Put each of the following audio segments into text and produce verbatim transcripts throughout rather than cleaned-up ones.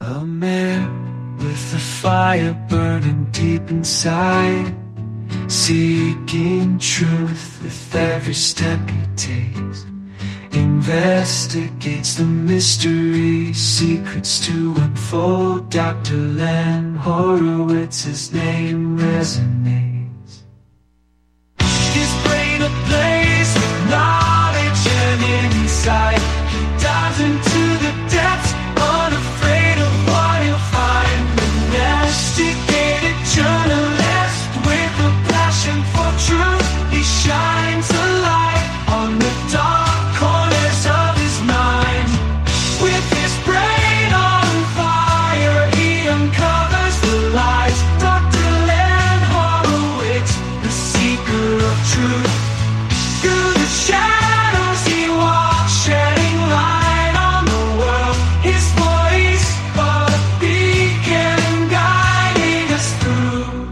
A man with a fire burning deep inside, seeking truth with every step he takes, investigates the mystery, secrets to unfold. Doctor Len Horowitz, his name resonates. His brain ablaze with knowledge and insight. He dives into the depths, unafraid of what he'll find. Domesticated journalist with a passion for truth, he shines a light on the dark corners of his mind. With his brain on fire, he uncovers the lies. Doctor Len Horowitz, the seeker of truth. Through the shadows he walks, shedding light on the world. His voice, a beacon guiding us through.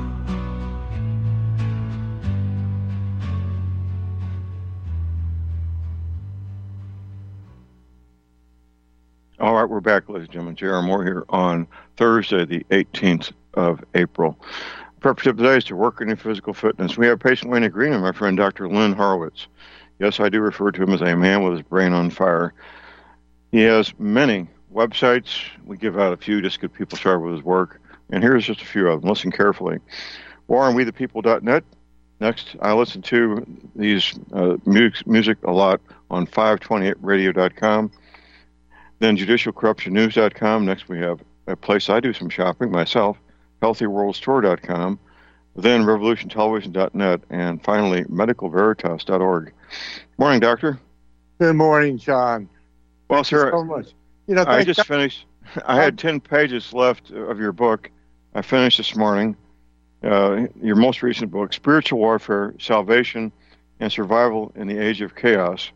All right, we're back, ladies and gentlemen. J R. Moore here on Thursday, the eighteenth of April. Purpose of today is to work on your physical fitness. We have patient Wayne Green and my friend Doctor Len Horowitz. Yes, I do refer to him as a man with his brain on fire. He has many websites. We give out a few just to get people started with his work. And here's just a few of them. Listen carefully. warren we the people dot net. Next, I listen to these uh, music, music a lot on five twenty-eight radio dot com. Then judicial corruption news dot com. Next, we have a place I do some shopping myself, healthy world store dot com. Then revolution television dot net. And finally, medical veritas dot org. Morning, Doctor. Good morning, John. Well, Thank sir, you so much. You know, I thank just God- finished. I had ten pages left of your book. I finished this morning. Uh, your most recent book, Spiritual Warfare, Salvation, and Survival in the Age of Chaos.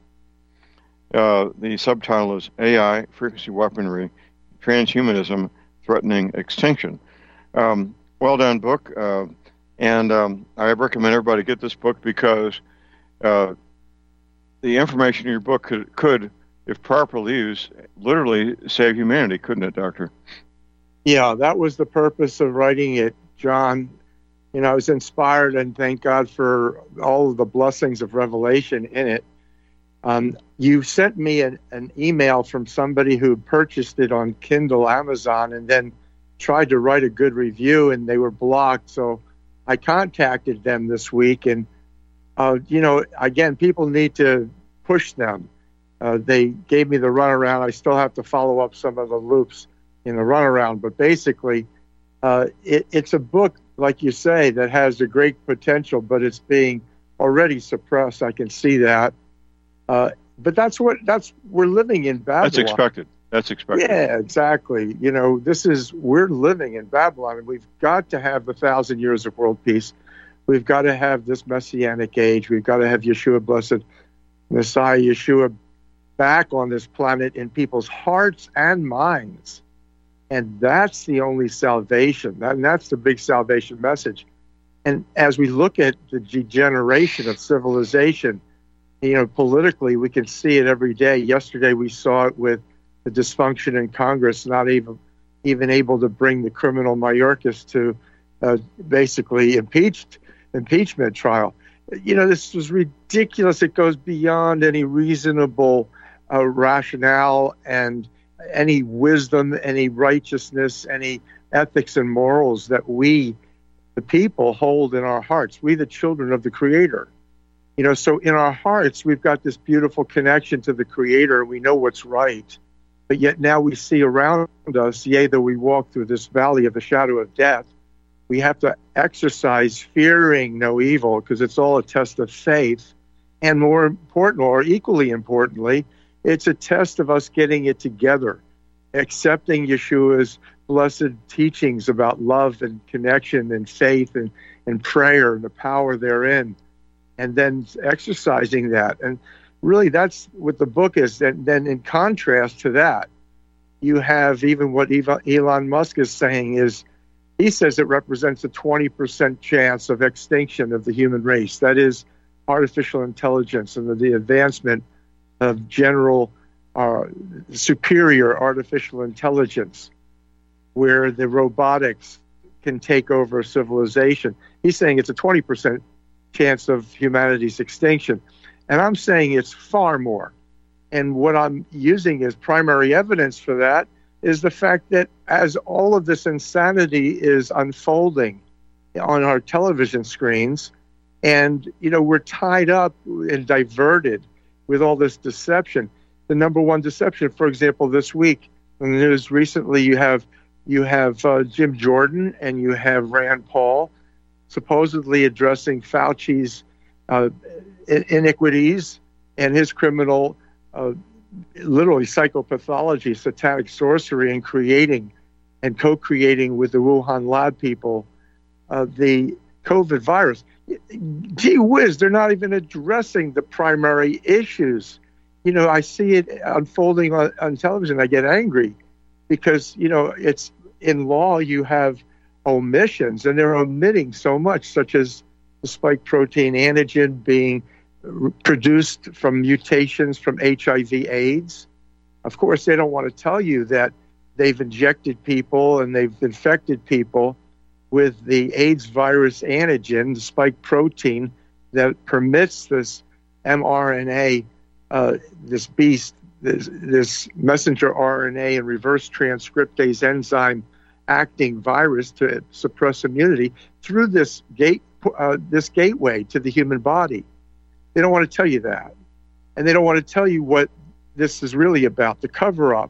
Uh, the subtitle is A I, Frequency Weaponry, Transhumanism, Threatening Extinction. Um, well done book. Uh, and um, I recommend everybody get this book because uh, the information in your book could, could, if properly used, literally save humanity, couldn't it, Doctor? Yeah, that was the purpose of writing it, John. You know, I was inspired, and thank God for all of the blessings of revelation in it. Um, you sent me an, an email from somebody who purchased it on Kindle, Amazon, and then tried to write a good review, and they were blocked. So I contacted them this week, and, uh, you know, again, people need to push them. Uh, they gave me the runaround. I still have to follow up some of the loops in the runaround, but basically, uh, it, it's a book, like you say, that has a great potential, but it's being already suppressed. I can see that. Uh, but that's what that's we're living in Babylon. That's expected. That's expected. Yeah, exactly. You know, this is we're living in Babylon, and we've got to have the thousand years of world peace. We've got to have this messianic age. We've got to have Yeshua, blessed Messiah, Yeshua, back on this planet in people's hearts and minds. And that's the only salvation. That, and that's the big salvation message. And as we look at the degeneration of civilization, you know, politically, we can see it every day. Yesterday, we saw it with the dysfunction in Congress, not even even able to bring the criminal Mayorkas to uh, basically impeached impeachment trial. You know, this was ridiculous. It goes beyond any reasonable uh, rationale and any wisdom, any righteousness, any ethics and morals that we, the people, hold in our hearts. We, the children of the Creator. You know, so in our hearts, we've got this beautiful connection to the Creator. We know what's right. But yet now we see around us, yea, though we walk through this valley of the shadow of death, we have to exercise fearing no evil, because it's all a test of faith. And more important, or equally importantly, it's a test of us getting it together, accepting Yeshua's blessed teachings about love and connection and faith and, and prayer and the power therein, and then exercising that. And really, that's what the book is. And then in contrast to that, you have even what Elon Musk is saying is, he says it represents a twenty percent chance of extinction of the human race. That is artificial intelligence and the, the advancement of general uh, superior artificial intelligence. where the robotics can take over civilization. He's saying it's a twenty percent chance of humanity's extinction. And I'm saying it's far more. And what I'm using as primary evidence for that is the fact that as all of this insanity is unfolding on our television screens, and, you know, we're tied up and diverted with all this deception. The number one deception, for example, this week in the news recently, you have you have uh, Jim Jordan and you have Rand Paul supposedly addressing Fauci's uh, iniquities and his criminal, uh, literally psychopathology, satanic sorcery, and creating and co-creating with the Wuhan lab people uh, the COVID virus. Gee whiz, they're not even addressing the primary issues. You know, I see it unfolding on, on television. I get angry because, you know, it's in law, you have omissions, and they're omitting so much, such as the spike protein antigen being produced from mutations from H I V AIDS. Of course, they don't want to tell you that they've injected people and they've infected people with the AIDS virus antigen, the spike protein that permits this mRNA, uh, this beast, this, this messenger R N A and reverse transcriptase enzyme acting virus to suppress immunity through this gate, uh, this gateway to the human body. They don't want to tell you that. And they don't want to tell you what this is really about, the cover-up.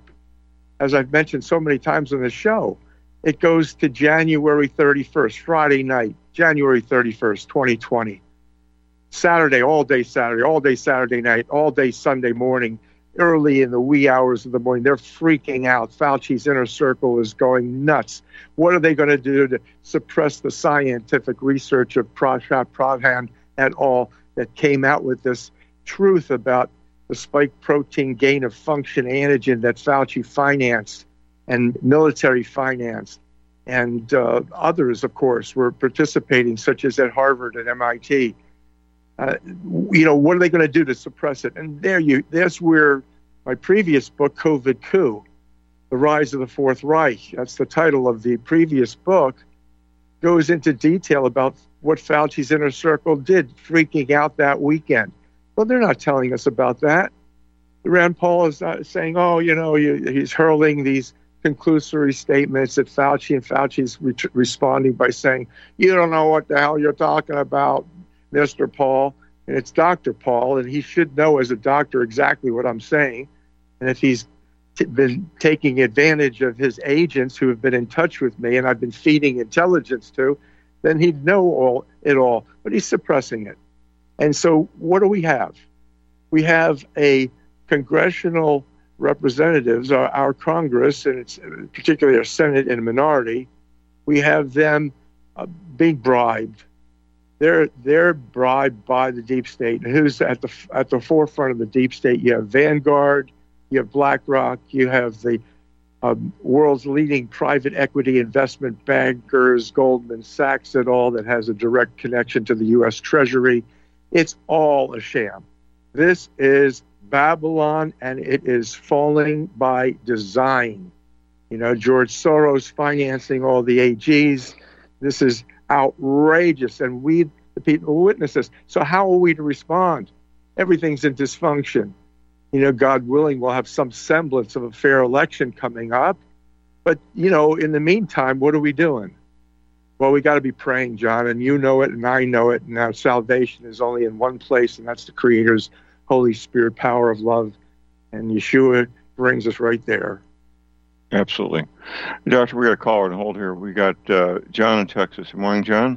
As I've mentioned so many times on the show, it goes to January thirty-first, Friday night, January thirty-first, twenty twenty. Saturday, all day Saturday, all day Saturday night, all day Sunday morning, early in the wee hours of the morning. They're freaking out. Fauci's inner circle is going nuts. What are they going to do to suppress the scientific research of Prashant Pradhan et al. That came out with this truth about the spike protein gain of function antigen that Fauci financed and military financed, and uh, others, of course, were participating, such as at Harvard and M I T. Uh, you know, what are they going to do to suppress it? And there you, that's where my previous book, COVID Coup, The Rise of the Fourth Reich, that's the title of the previous book, goes into detail about what Fauci's inner circle did, freaking out that weekend. Well, they're not telling us about that. Rand Paul is not saying, oh, you know, he's hurling these conclusory statements at Fauci, and Fauci's re- responding by saying, you don't know what the hell you're talking about, Mister Paul. And it's Doctor Paul, and he should know as a doctor exactly what I'm saying. And if he's t- been taking advantage of his agents who have been in touch with me and I've been feeding intelligence to, then he'd know all it all, but he's suppressing it. And so what do we have? We have a congressional representatives, our, our Congress, and it's particularly our Senate in a minority, we have them uh, being bribed. They're they're bribed by the deep state. And who's at the at the forefront of the deep state? You have Vanguard, you have BlackRock, you have the um, world's leading private equity investment bankers, Goldman Sachs et al., that has a direct connection to the U S Treasury. It's all a sham. This is Babylon, and it is falling by design. You know, George Soros financing all the A Gs. This is outrageous, and we, the people who witness this. So how are we to respond? Everything's in dysfunction. You know, God willing, we'll have some semblance of a fair election coming up. But, you know, in the meantime, what are we doing? Well, we got to be praying, John, and you know it, and I know it, and our salvation is only in one place, and that's the Creator's Holy Spirit, power of love, and Yeshua brings us right there. Absolutely. Doctor, we got a caller on hold here. We got uh, John in Texas. Good morning, John.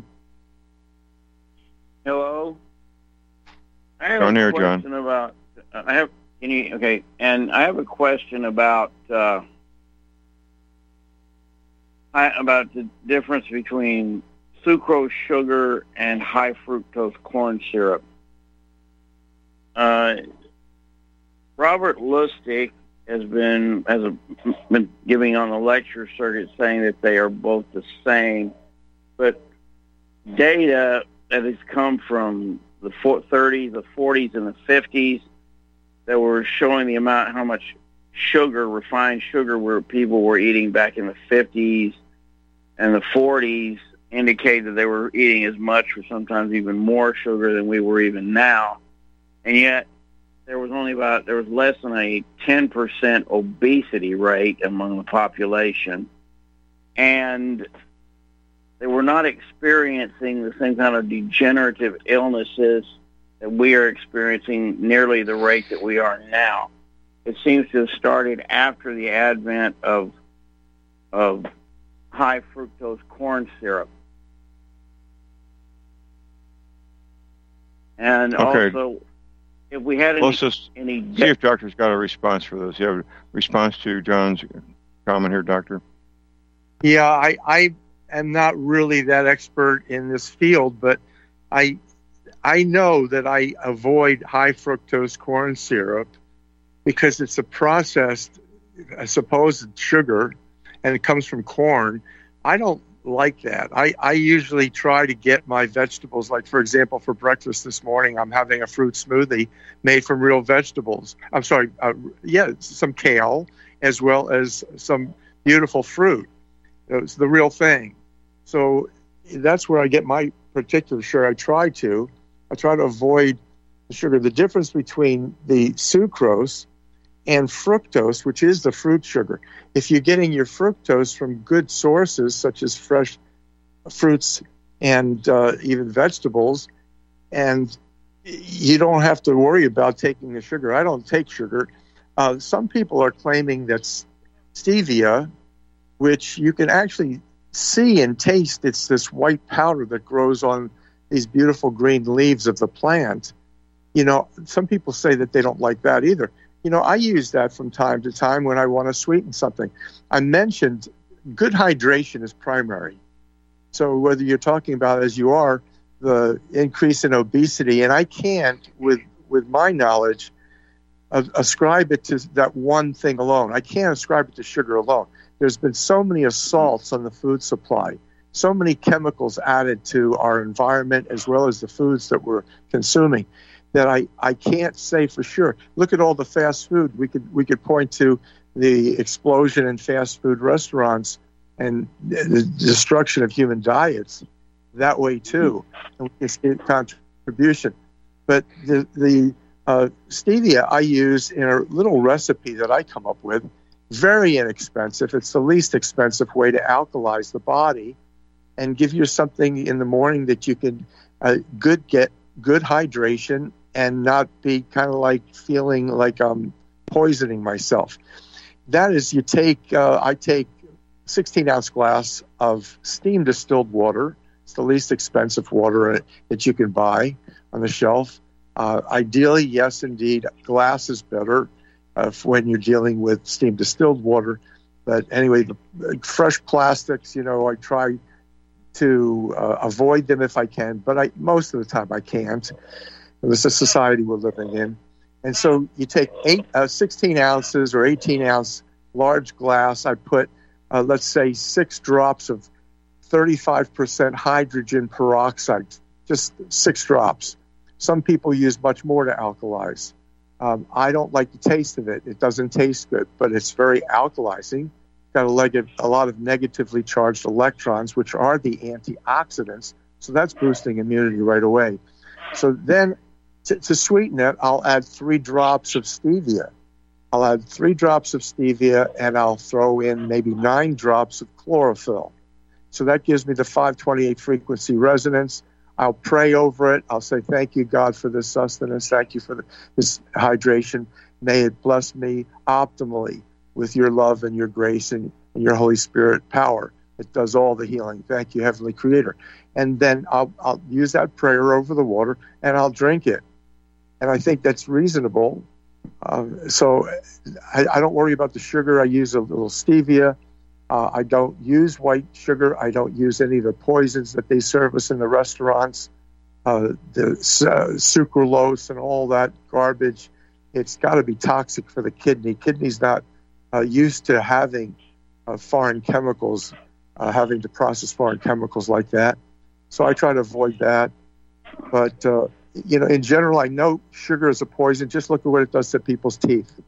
Hello. I have Go a near, question John. about, I have, can you, okay, and I have a question about, uh, I, about the difference between sucrose sugar and high fructose corn syrup. Uh, Robert Lustig has been has a, been giving on the lecture circuit saying that they are both the same, but data that has come from the thirties, the forties, and the fifties that were showing the amount, how much sugar, refined sugar, where people were eating back in the fifties and the forties indicated that they were eating as much or sometimes even more sugar than we were even now. And yet there was only about, there was less than a ten percent obesity rate among the population. And they were not experiencing the same kind of degenerative illnesses that we are experiencing nearly the rate that we are now. It seems to have started after the advent of of high fructose corn syrup. And Okay. also, if we had any, Let's just any see if doctor's got a response for this. You have a response to John's comment here, doctor? Yeah, I, I am not really that expert in this field, but I I know that I avoid high fructose corn syrup because it's a processed, a supposed sugar, and it comes from corn. I don't like that. I, I usually try to get my vegetables, like, for example, for breakfast this morning, I'm having a fruit smoothie made from real vegetables. I'm sorry, uh, yeah, some kale, as well as some beautiful fruit. It's the real thing. So that's where I get my particular sugar. I try to. I try to avoid the sugar. The difference between the sucrose and fructose, which is the fruit sugar, if you're getting your fructose from good sources, such as fresh fruits and uh, even vegetables, and you don't have to worry about taking the sugar. I don't take sugar. Uh, some people are claiming that stevia, which you can actually see and taste, it's this white powder that grows on these beautiful green leaves of the plant. You know, some people say that they don't like that either. You know, I use that from time to time when I want to sweeten something. I mentioned good hydration is primary. So whether you're talking about, as you are, the increase in obesity, and I can't, with with my knowledge, uh, ascribe it to that one thing alone. I can't ascribe it to sugar alone. There's been so many assaults on the food supply, so many chemicals added to our environment as well as the foods that we're consuming, that I, I can't say for sure. Look at all the fast food. We could we could point to the explosion in fast food restaurants and the destruction of human diets that way too. And we can see contribution. But the, the uh, stevia I use in a little recipe that I come up with, very inexpensive. It's the least expensive way to alkalize the body and give you something in the morning that you can uh, good get good hydration and not be kind of like feeling like I'm poisoning myself. That is, you take, uh, I take sixteen ounce glass of steam distilled water. It's the least expensive water that you can buy on the shelf. Uh, ideally, yes, indeed, glass is better uh, when you're dealing with steam distilled water. But anyway, the uh, fresh plastics, you know, I try to uh, avoid them if I can, but I most of the time I can't. It's a society we're living in. And so you take eight, uh, sixteen ounces or eighteen ounce large glass. I put, uh, let's say, six drops of thirty-five percent hydrogen peroxide, just six drops. Some people use much more to alkalize. Um, I don't like the taste of it. It doesn't taste good, but it's very alkalizing. Got a, leg- a lot of negatively charged electrons, which are the antioxidants. So that's boosting immunity right away. So then to, to sweeten it, I'll add three drops of stevia. I'll add three drops of stevia, and I'll throw in maybe nine drops of chlorophyll. So that gives me the five twenty-eight frequency resonance. I'll pray over it. I'll say, thank you, God, for this sustenance. Thank you for the, this hydration. May it bless me optimally with your love and your grace and, and your Holy Spirit power. It does all the healing. Thank you, Heavenly Creator. And then I'll, I'll use that prayer over the water, and I'll drink it. And I think that's reasonable. Um, so I, I don't worry about the sugar. I use a little stevia. Uh, I don't use white sugar. I don't use any of the poisons that they serve us in the restaurants, uh, the uh, sucralose and all that garbage. It's got to be toxic for the kidney. Kidney's not uh, used to having uh, foreign chemicals, uh, having to process foreign chemicals like that. So I try to avoid that. But, uh, you know, in general, I know sugar is a poison. Just look at what it does to people's teeth.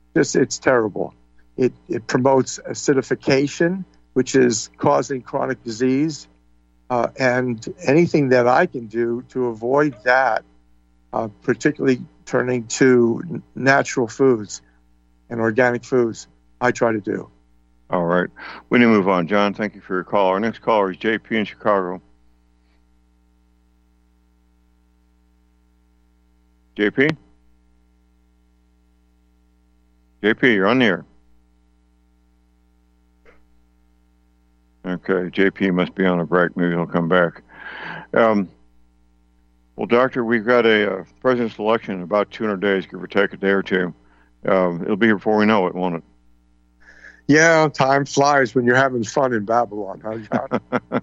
Just it's terrible. It it promotes acidification, which is causing chronic disease, uh, and anything that I can do to avoid that, uh, particularly turning to natural foods and organic foods, I try to do. All right. We need to move on. John, thank you for your call. Our next caller is J P in Chicago. J P? J P, you're on the air. Okay, J P must be on a break. Maybe he'll come back. Um, well, Doctor, we've got a uh, president's election in about two hundred days, give or take a day or two. Um, it'll be here before we know it, won't it? Yeah, time flies when you're having fun in Babylon, huh, John?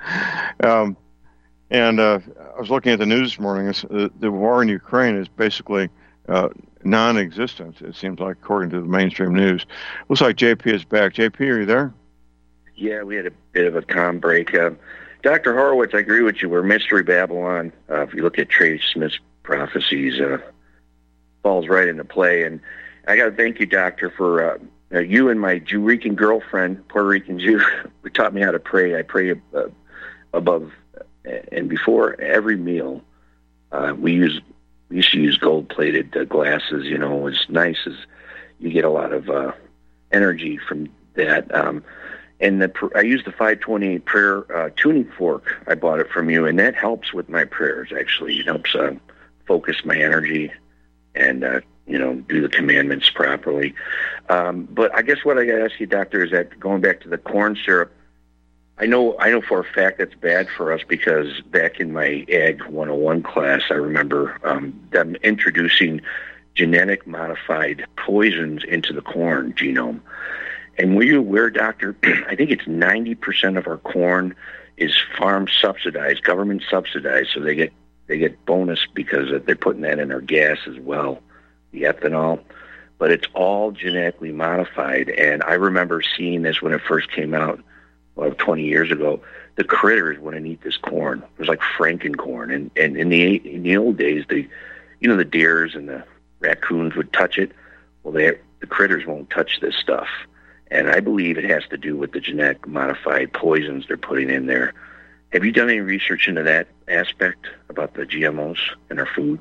um, and uh, I was looking at the news this morning. It's, uh, the war in Ukraine is basically uh, non-existent, it seems like, according to the mainstream news. Looks like J P is back. J P, are you there? Yeah, we had a bit of a calm break. Uh, Doctor Horowitz, I agree with you. We're Mystery Babylon. Uh, if you look at Trey Smith's prophecies, uh, falls right into play. And I got to thank you, Doctor, for uh, uh, you and my Jew Rican girlfriend, Puerto Rican Jew, who taught me how to pray. I pray uh, above and before every meal. Uh, we use we used to use gold-plated uh, glasses. You know, as nice as you get a lot of uh, energy from that. Um, and the, I use the five twenty-eight prayer uh, tuning fork. I bought it from you, and that helps with my prayers. Actually, it helps uh, focus my energy and uh, you know, do the commandments properly. Um, but I guess what I got to ask you, Doctor, is that going back to the corn syrup, I know I know for a fact that's bad for us because back in my Ag one oh one class, I remember um, them introducing genetic modified poisons into the corn genome. And were you aware, Doctor, I think it's ninety percent of our corn is farm subsidized, government subsidized, so they get they get bonus because they're putting that in our gas as well, the ethanol. But it's all genetically modified. And I remember seeing this when it first came out, well, twenty years ago. The critters wouldn't eat this corn. It was like Frankencorn. And, and in the in the old days, the you know the deers and the raccoons would touch it. Well, they, the critters won't touch this stuff. And I believe it has to do with the genetic modified poisons they're putting in there. Have you done any research into that aspect about the G M Os in our food?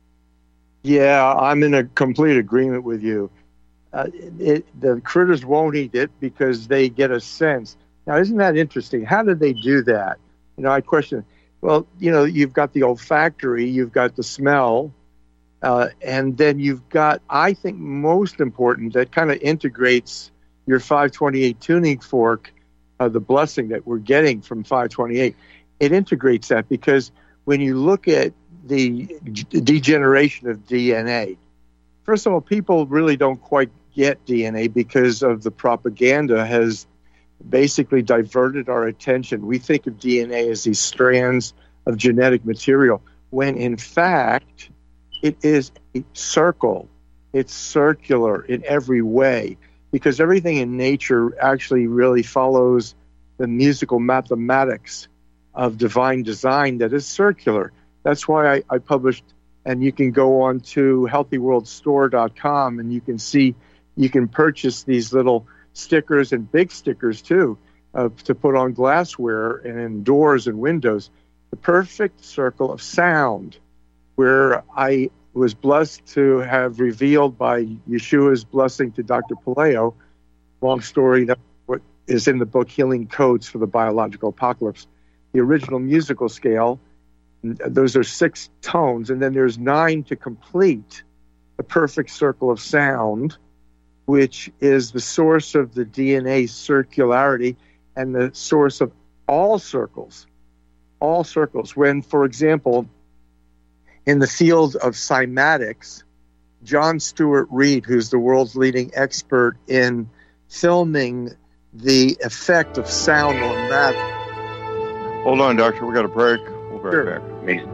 Yeah, I'm in a complete agreement with you. Uh, it, the critters won't eat it because they get a sense. Now, isn't that interesting? How did they do that? You know, I question, well, you know, you've got the olfactory, you've got the smell, uh, and then you've got, I think most important, that kind of integrates your five twenty-eight tuning fork, uh, the blessing that we're getting from five twenty-eight. It integrates that because when you look at the degeneration of D N A, first of all, people really don't quite get D N A because of the propaganda has basically diverted our attention. We think of D N A as these strands of genetic material, when in fact it is a circle. It's circular in every way because everything in nature actually really follows the musical mathematics of divine design that is circular. That's why I, I published, and you can go on to healthy world store dot com and you can see, you can purchase these little stickers and big stickers too, uh, to put on glassware and in doors and windows. The perfect circle of sound, where I was blessed to have revealed by Yeshua's blessing to Doctor Palayo, long story, that what is in the book Healing Codes for the Biological Apocalypse, the original musical scale. Those are six tones, and then there's nine to complete the perfect circle of sound, which is the source of the D N A circularity and the source of all circles, all circles. When, for example, in the field of cymatics, John Stewart Reed, who's the world's leading expert in filming the effect of sound on matter. Hold on, Doctor. We got a break. We'll be right Sure. back. Amazing.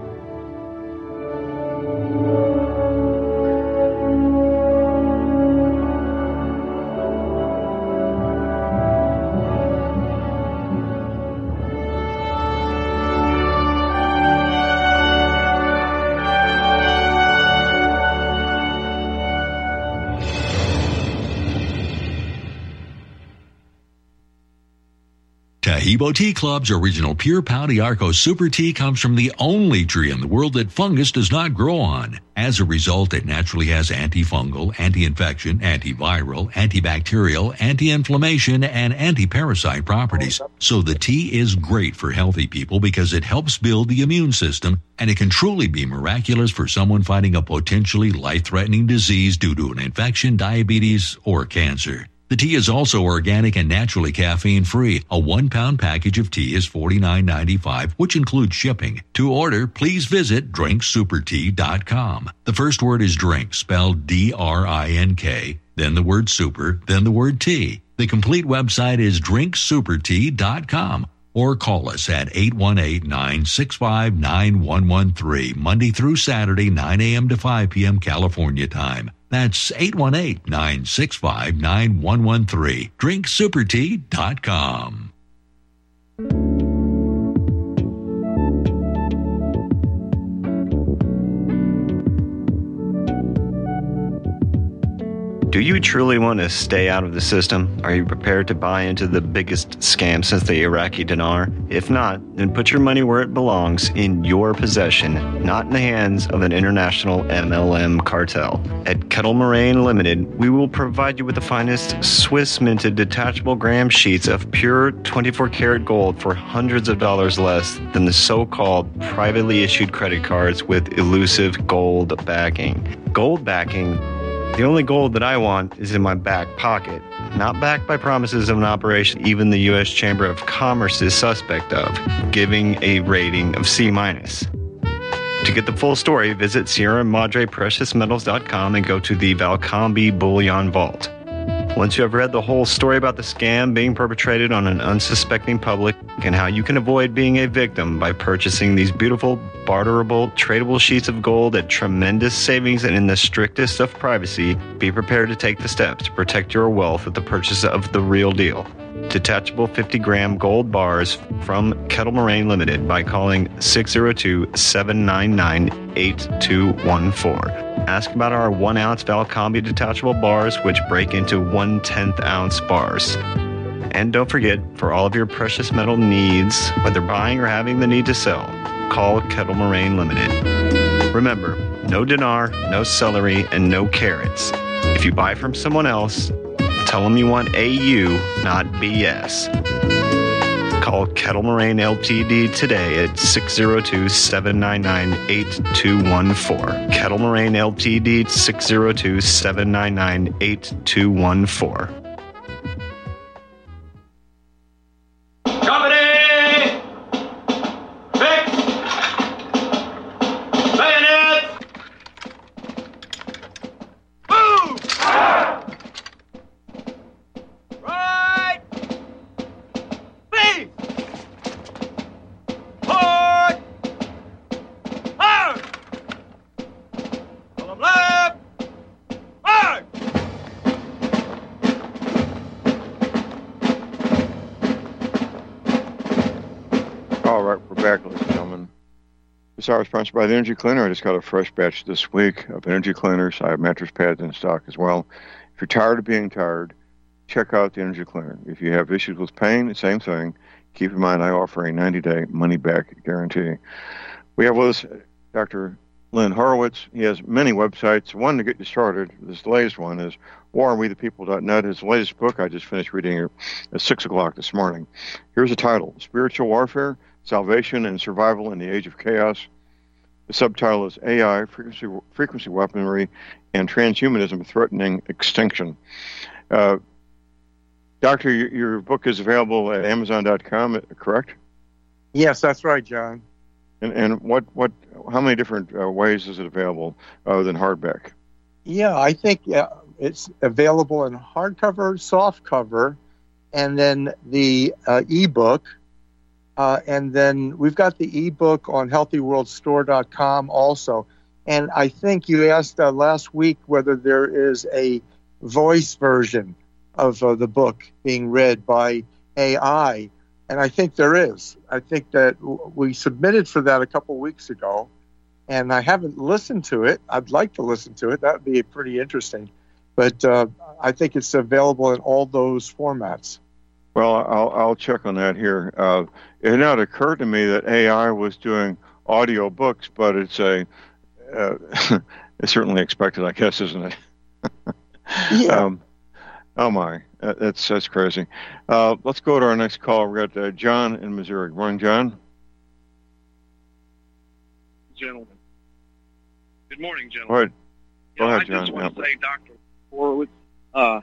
Hebo Tea Club's original Pure Pau d'Arco Super Tea comes from the only tree in the world that fungus does not grow on. As a result, it naturally has antifungal, anti-infection, antiviral, antibacterial, anti-inflammation, and anti-parasite properties. So the tea is great for healthy people because it helps build the immune system, and it can truly be miraculous for someone fighting a potentially life-threatening disease due to an infection, diabetes, or cancer. The tea is also organic and naturally caffeine-free. A one-pound package of tea is forty-nine ninety-five, which includes shipping. To order, please visit drink super tea dot com. The first word is drink, spelled D R I N K, then the word super, then the word tea. The complete website is drink super tea dot com. Or call us at eight one eight, nine six five, nine one one three, Monday through Saturday, nine a.m. to five p.m. California time. That's eight one eight, nine six five, nine one one three. drink super tea dot com. Do you truly want to stay out of the system? Are you prepared to buy into the biggest scam since the Iraqi dinar? If not, then put your money where it belongs, in your possession, not in the hands of an international M L M cartel. At Kettle Moraine Limited, we will provide you with the finest Swiss-minted detachable gram sheets of pure twenty-four karat gold for hundreds of dollars less than the so-called privately issued credit cards with elusive gold backing. Gold backing? The only gold that I want is in my back pocket, not backed by promises of an operation even the U S Chamber of Commerce is suspect of, giving a rating of C minus. To get the full story, visit Sierra Madre Precious Metals dot com and go to the Valcambi Bullion Vault. Once you have read the whole story about the scam being perpetrated on an unsuspecting public and how you can avoid being a victim by purchasing these beautiful, barterable, tradable sheets of gold at tremendous savings and in the strictest of privacy, be prepared to take the steps to protect your wealth with the purchase of the real deal. Detachable fifty gram gold bars from Kettle Moraine Limited by calling six oh two, seven nine nine, eight two one four. Ask about our one ounce Valcambi detachable bars, which break into one tenth ounce bars. And don't forget, for all of your precious metal needs, whether buying or having the need to sell, call Kettle Moraine Limited. Remember, no dinar, no celery, and no carrots. If you buy from someone else, tell them you want A U, not B S. Call Kettle Moraine Limited today at six oh two, seven nine nine, eight two one four. Kettle Moraine Limited, six oh two, seven nine nine, eight two one four. Company! Fix! Bayonet! Move! Right! Please! Forward! Hard! Column left! Hard! All right, we're back, ladies and gentlemen. This hour is sponsored by the Energy Cleaner. I just got a fresh batch this week of energy cleaners. I have mattress pads in stock as well. If you're tired of being tired, check out the Energy Cleaner. If you have issues with pain, the same thing. Keep in mind, I offer a ninety-day money-back guarantee. We have with us Doctor Lynn Horowitz. He has many websites. One to get you started, this latest one is war and we the people dot net. His latest book, I just finished reading it at six o'clock this morning. Here's the title, Spiritual Warfare, Salvation and Survival in the Age of Chaos. The subtitle is A I, Frequency, frequency Weaponry, and Transhumanism Threatening Extinction. Uh, Doctor, your, your book is available at amazon dot com, correct? Yes, that's right, John. And and what, what how many different uh, ways is it available other than hardback? Yeah, I think uh, it's available in hardcover, softcover, and then the uh, ebook. Uh, and then we've got the ebook on healthy world store dot com also. And I think you asked uh, last week whether there is a voice version of uh, the book being read by A I. And I think there is. I think that w- we submitted for that a couple weeks ago. And I haven't listened to it. I'd like to listen to it. That would be pretty interesting. But uh, I think it's available in all those formats. Well, I'll, I'll check on that here. Uh, it now occurred to me that A I was doing audio books, but it's a uh, it's certainly expected, I guess, isn't it? Yeah. um, oh my, that's that's crazy. Uh, let's go to our next call. We got uh, John in Missouri. Good morning, John. Gentlemen. Good morning, Go gentlemen. ahead. Go You know, ahead, I just John. want to Yeah. say, Doctor Horowitz, uh,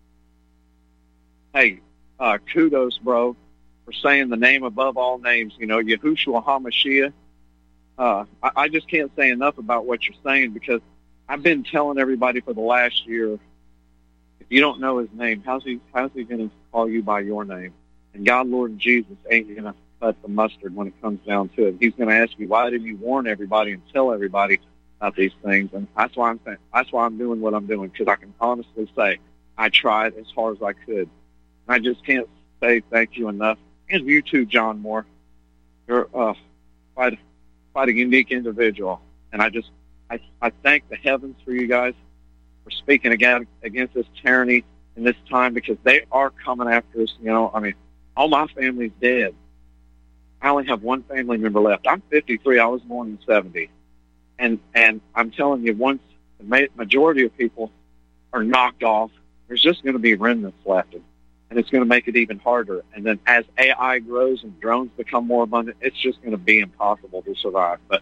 hey, uh, kudos, bro, for saying the name above all names. You know, Yahushua HaMashiach. Uh, I, I just can't say enough about what you're saying, because I've been telling everybody for the last year, if you don't know his name, how's he how's he going to call you by your name? And God, Lord, and Jesus ain't going to cut the mustard when it comes down to it. He's going to ask you, why didn't you warn everybody and tell everybody about these things? And that's why I'm saying, that's why I'm doing what I'm doing, because I can honestly say I tried as hard as I could. And I just can't say thank you enough. And you too, John Moore. You're uh, quite, quite a unique individual. And I just, I, I thank the heavens for you guys for speaking again against this tyranny in this time, because they are coming after us. You know, I mean, all my family's dead. I only have one family member left. I'm fifty-three. I was born in seventy. And and I'm telling you, once the ma- majority of people are knocked off, there's just going to be remnants left. And it's going to make it even harder. And then as A I grows and drones become more abundant, it's just going to be impossible to survive. But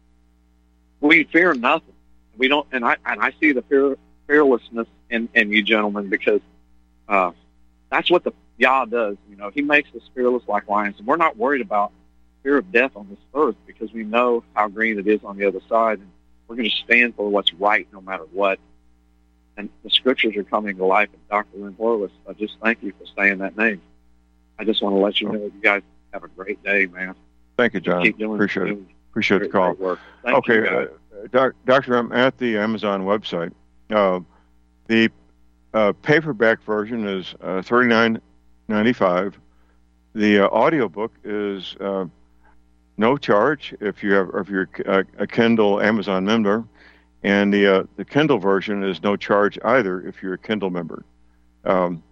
we fear nothing. We don't, and I and I see the fear, fearlessness in, in you gentlemen, because uh, that's what the Yah does. You know, He makes us fearless like lions, and we're not worried about fear of death on this earth, because we know how green it is on the other side, and we're going to stand for what's right no matter what. And the scriptures are coming to life. And Doctor Lynn Horowitz, I just thank you for saying that name. I just want to let you know that you guys have a great day, man. Thank you, John. Keep doing Appreciate it. doing Appreciate the great, call. great work. Thank Okay, you, uh, guys. doc, Doctor, I'm at the Amazon website. Uh, the uh, paperback version is uh, thirty-nine ninety-five. The uh, audiobook is uh, no charge if you have if you're a, a Kindle Amazon member, and the uh, the Kindle version is no charge either if you're a Kindle member. Um,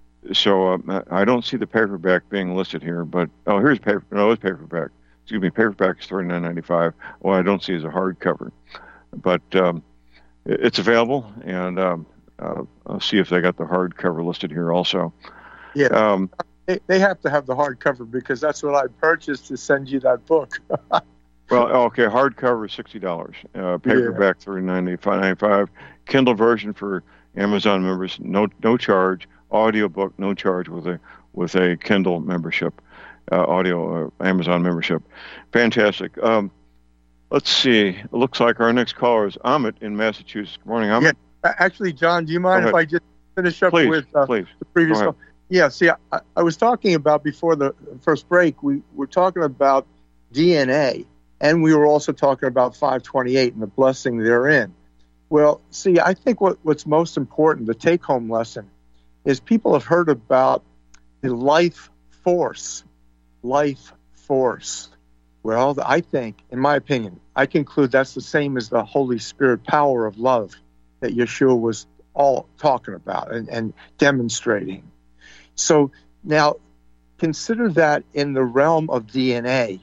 so um, I don't see the paperback being listed here, but oh, here's paper. No, it's paperback. Excuse me, paperback is thirty-nine ninety-five. What I don't see is a hardcover, but um, it's available, and um, uh, I'll see if they got the hardcover listed here also. Yeah. Um, They, they have to have the hardcover, because that's what I purchased to send you that book. well, okay, hardcover is sixty dollars. Uh, paperback thirty-nine ninety-five. Kindle version for Amazon members, no no charge. Audiobook, no charge with a with a Kindle membership, uh, audio uh, Amazon membership. Fantastic. Um, let's see. It looks like our next caller is Amit in Massachusetts. Good morning, Amit. Yeah. Actually, John, do you mind Go if ahead. I just finish up Please, with uh, please. the previous Go ahead. call? Yeah, see, I, I was talking about before the first break, we were talking about D N A, and we were also talking about five twenty-eight and the blessing therein. Well, see, I think what, what's most important, the take-home lesson, is people have heard about the life force. Life force. Well, I think, in my opinion, I conclude that's the same as the Holy Spirit power of love that Yeshua was all talking about and, and demonstrating. So now consider that in the realm of D N A.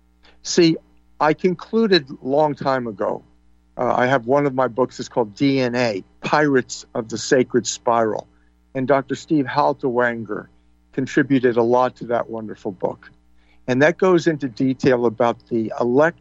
See, I concluded a long time ago. Uh, I have one of my books is called D N A, Pirates of the Sacred Spiral. And Doctor Steve Halterwanger contributed a lot to that wonderful book. And that goes into detail about the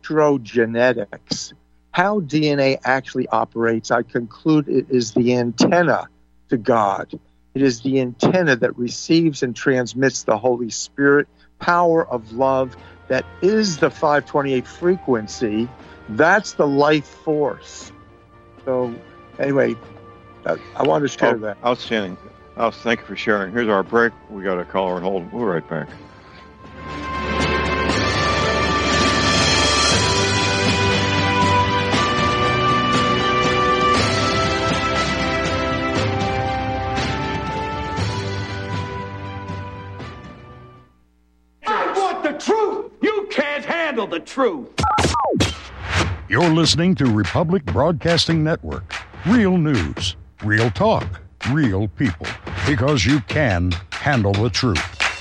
electrogenetics, how D N A actually operates. I conclude it is the antenna to God. It is the antenna that receives and transmits the Holy Spirit power of love that is the five twenty-eight frequency. That's the life force. So anyway, I, I wanted to share Oh, that. Outstanding. Oh, thank you for sharing. Here's our break. We got a caller on hold. We'll be right back. I want the truth. You can't handle the truth. You're listening to Republic Broadcasting Network. Real news, real talk, real people. Because you can handle the truth.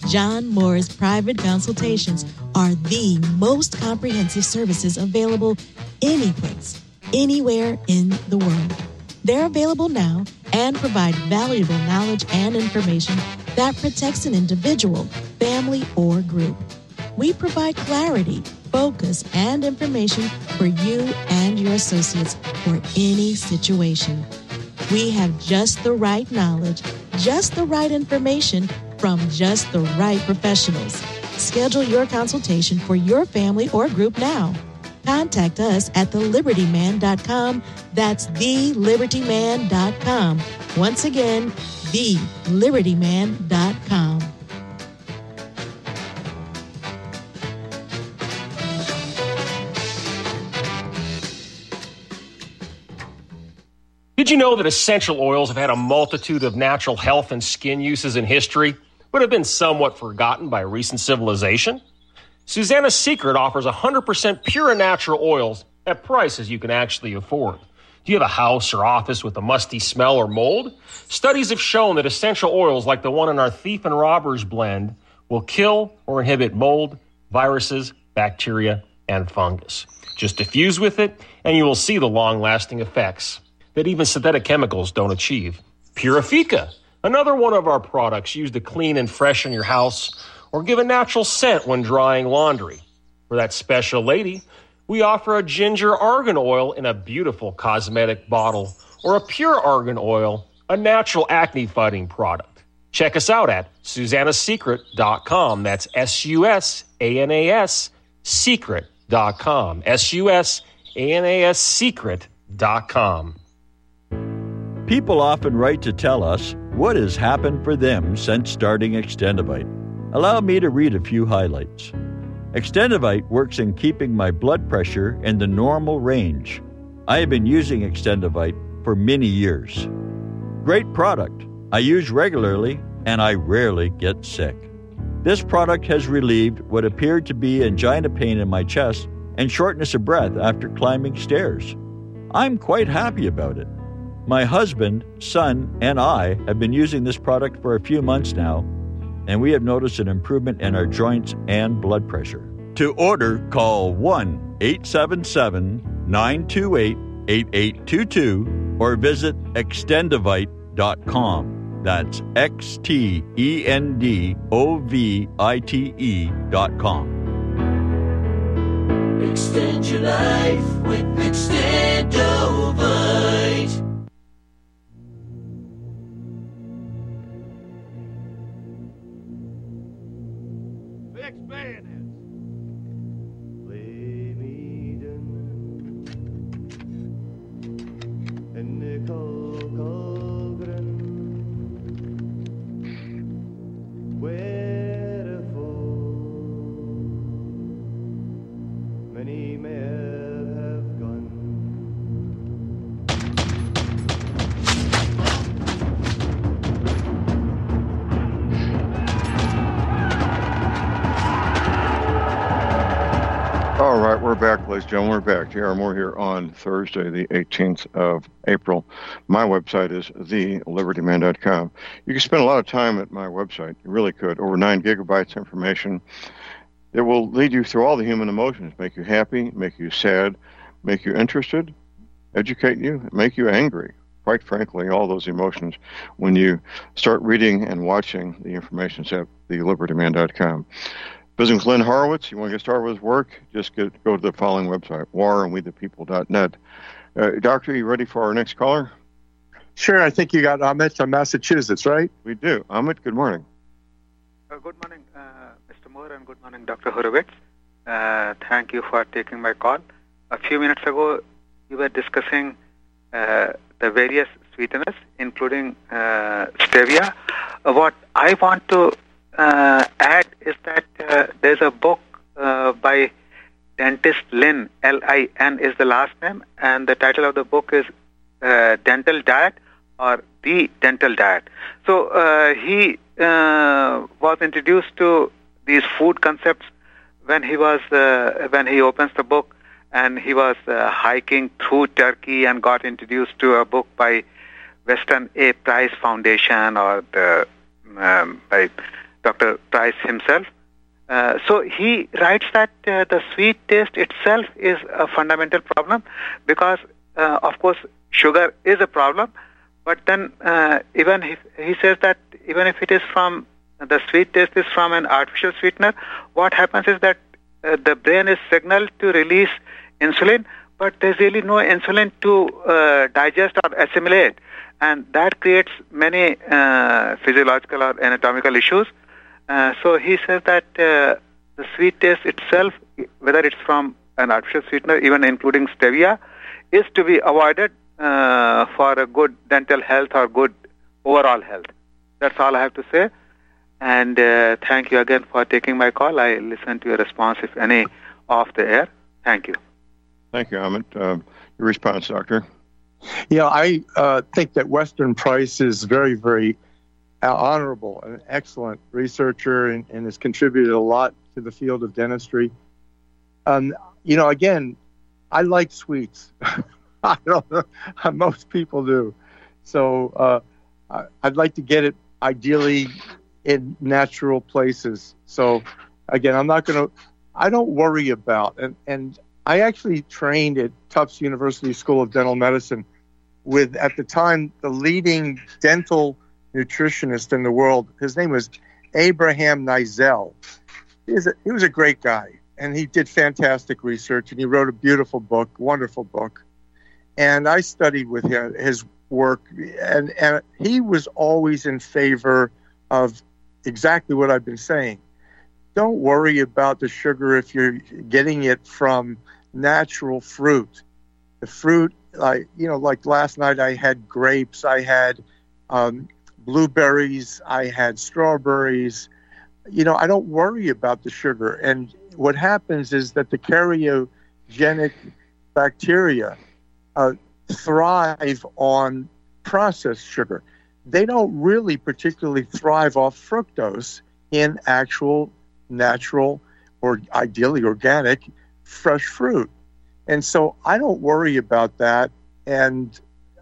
John Morris Private Consultations are the most comprehensive services available anyplace, anywhere in the world. They're available now and provide valuable knowledge and information that protects an individual, family, or group. We provide clarity, focus, and information for you and your associates for any situation. We have just the right knowledge, just the right information from just the right professionals. Schedule your consultation for your family or group now. Contact us at the liberty man dot com. That's the liberty man dot com. Once again, the liberty man dot com. Did you know that essential oils have had a multitude of natural health and skin uses in history, but have been somewhat forgotten by recent civilization? Susanna's Secret offers one hundred percent pure and natural oils at prices you can actually afford. Do you have a house or office with a musty smell or mold? Studies have shown that essential oils like the one in our Thief and Robbers blend will kill or inhibit mold, viruses, bacteria, and fungus. Just diffuse with it, and you will see the long-lasting effects that even synthetic chemicals don't achieve. Purifica, another one of our products used to clean and freshen your house or give a natural scent when drying laundry. For that special lady, we offer a ginger argan oil in a beautiful cosmetic bottle or a pure argan oil, a natural acne-fighting product. Check us out at susanna secret dot com. That's S U S A N A S secret dot com. S U S A N A S secret dot com. People often write to tell us what has happened for them since starting Extendivite. Allow me to read a few highlights. Extendivite works in keeping my blood pressure in the normal range. I have been using Extendivite for many years. Great product. I use regularly and I rarely get sick. This product has relieved what appeared to be angina pain in my chest and shortness of breath after climbing stairs. I'm quite happy about it. My husband, son, and I have been using this product for a few months now, and we have noticed an improvement in our joints and blood pressure. To order, call one eight seven seven, nine two eight, eight eight two two or visit extendivite dot com. That's X T E N D O V I T E dot com. Extend your life with Extendivite. All right, we're back, ladies and gentlemen. We're back. J R. Moore here on Thursday, the eighteenth of April. My website is the liberty man dot com. You can spend a lot of time at my website. You really could. Over nine gigabytes of information. It will lead you through all the human emotions, make you happy, make you sad, make you interested, educate you, make you angry. Quite frankly, all those emotions when you start reading and watching the information at the liberty man dot com. Visiting Lynn Horowitz, you want to get started with his work, just get, go to the following website, war and we the people dot net. Uh, Doctor, you ready for our next caller? Sure, I think you got Amit from Massachusetts, right? We do. Amit, good morning. Uh, good morning, uh, Mister Moore, and good morning, Doctor Horowitz. Uh, thank you for taking my call. A few minutes ago, you were discussing uh, the various sweeteners, including uh, stevia. Uh, what I want to Uh, add is that uh, there's a book uh, by dentist Lin, L I N is the last name, and the title of the book is uh, Dental Diet or The Dental Diet. So uh, he uh, was introduced to these food concepts when he was uh, when he opens the book, and he was uh, hiking through Turkey and got introduced to a book by Weston A. Price Foundation or the um, by the Doctor Price himself. Uh, so he writes that uh, the sweet taste itself is a fundamental problem because, uh, of course, sugar is a problem. But then uh, even if he says that even if it is from, the sweet taste is from an artificial sweetener, what happens is that uh, the brain is signaled to release insulin, but there's really no insulin to uh, digest or assimilate. And that creates many uh, physiological or anatomical issues. Uh, so he says that uh, the sweet taste itself, whether it's from an artificial sweetener, even including stevia, is to be avoided uh, for a good dental health or good overall health. That's all I have to say. And uh, thank you again for taking my call. I listen to your response, if any, off the air. Thank you. Thank you, Amit. Uh, your response, Doctor? Yeah, I uh, think that Weston Price is very, very honorable, an excellent researcher, and, and has contributed a lot to the field of dentistry. Um, you know, again, I like sweets. I don't know, most people do. So uh, I, I'd like to get it ideally in natural places. So again, I'm not going to, I don't worry about, and, and I actually trained at Tufts University School of Dental Medicine with, at the time, the leading dental nutritionist in the world. His name was Abraham Nizel. He was a, he was a great guy, and he did fantastic research, and he wrote a beautiful book, wonderful book. And I studied with him, his work, and, and he was always in favor of exactly what I've been saying. Don't worry about the sugar if you're getting it from natural fruit. The fruit, like you know, like last night I had grapes, I had um, blueberries, I had strawberries. You know, I don't worry about the sugar. And what happens is that the karyogenic bacteria uh, thrive on processed sugar. They don't really particularly thrive off fructose in actual natural or ideally organic fresh fruit. And so I don't worry about that. And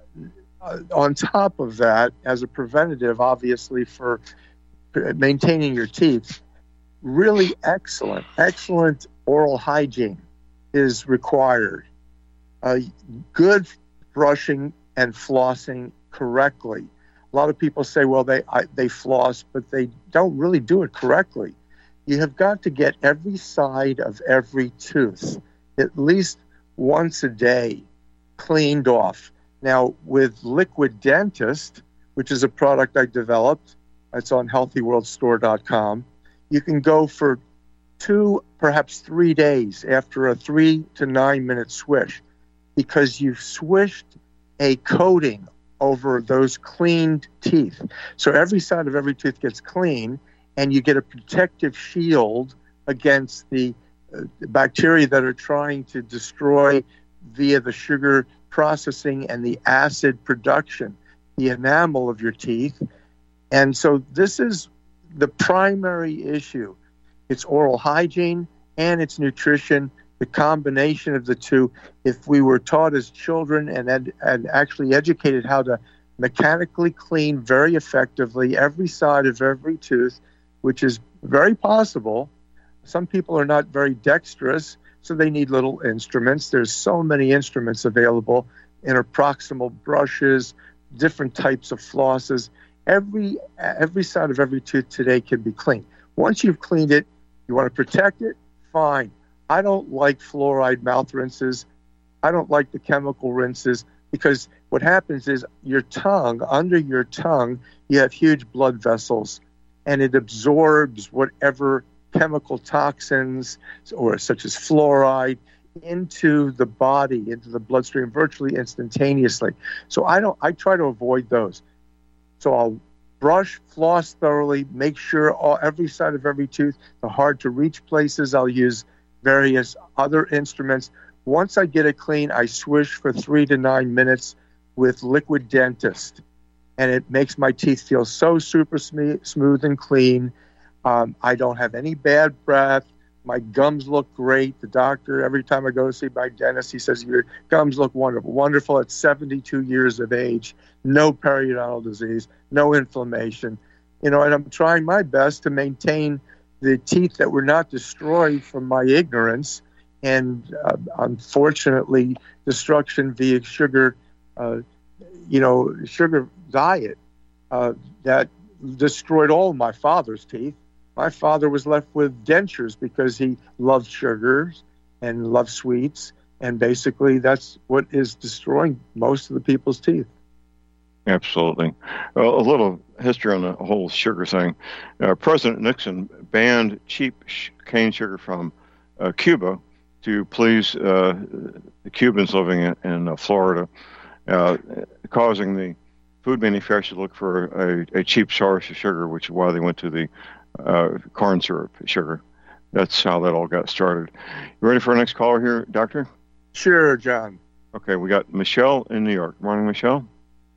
uh, on top of that, as a preventative, obviously, for maintaining your teeth, really excellent, excellent oral hygiene is required. Uh, good brushing and flossing correctly. A lot of people say, well, they I, they floss, but they don't really do it correctly. You have got to get every side of every tooth at least once a day cleaned off. Now, with Liquid Dentist, which is a product I developed, it's on healthy world store dot com, you can go for two, perhaps three days after a three to nine minute swish, because you've swished a coating over those cleaned teeth. So every side of every tooth gets clean, and you get a protective shield against the uh, bacteria that are trying to destroy via the sugar processing and the acid production, the enamel of your teeth. And so this is the primary issue. It's oral hygiene and it's nutrition, the combination of the two. If we were taught as children and, ed- and actually educated how to mechanically clean very effectively every side of every tooth, which is very possible. Some people are not very dexterous, so they need little instruments. There's so many instruments available, interproximal brushes, different types of flosses. Every every side of every tooth today can be cleaned. Once you've cleaned it, you want to protect it, fine. I don't like fluoride mouth rinses. I don't like the chemical rinses, because what happens is your tongue, under your tongue, you have huge blood vessels, and it absorbs whatever chemical toxins, or such as fluoride, into the body, into the bloodstream, virtually instantaneously. So I don't. I try to avoid those. So I'll brush, floss thoroughly, make sure all, every side of every tooth, the hard to reach places, I'll use various other instruments. Once I get it clean, I swish for three to nine minutes with Liquid Dentist, and it makes my teeth feel so super sm- smooth and clean. Um, I don't have any bad breath. My gums look great. The doctor, every time I go to see my dentist, he says, your gums look wonderful. Wonderful at seventy-two years of age. No periodontal disease, no inflammation. you know, and I'm trying my best to maintain the teeth that were not destroyed from my ignorance and, uh, unfortunately, destruction via sugar, uh, you know, sugar diet uh, that destroyed all of my father's teeth. My father was left with dentures because he loved sugars and loved sweets, and basically that's what is destroying most of the people's teeth. Absolutely. Well, a little history on the whole sugar thing. Uh, President Nixon banned cheap sh- cane sugar from uh, Cuba to please uh, the Cubans living in, in uh, Florida, uh, causing the food manufacturers to look for a, a cheap source of sugar, which is why they went to the uh, corn syrup sugar. That's how that all got started. You ready for our next caller here, Doctor? Sure, John. Okay, we got Michelle in New York. Morning, Michelle.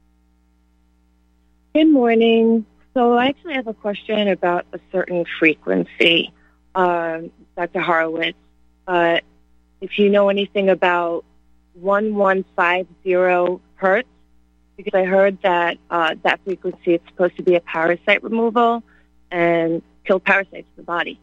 Good morning. So I actually have a question about a certain frequency, um, Doctor Horowitz. Uh, if you know anything about one one five zero hertz, because I heard that uh, that frequency is supposed to be a parasite removal and kill parasites in the body.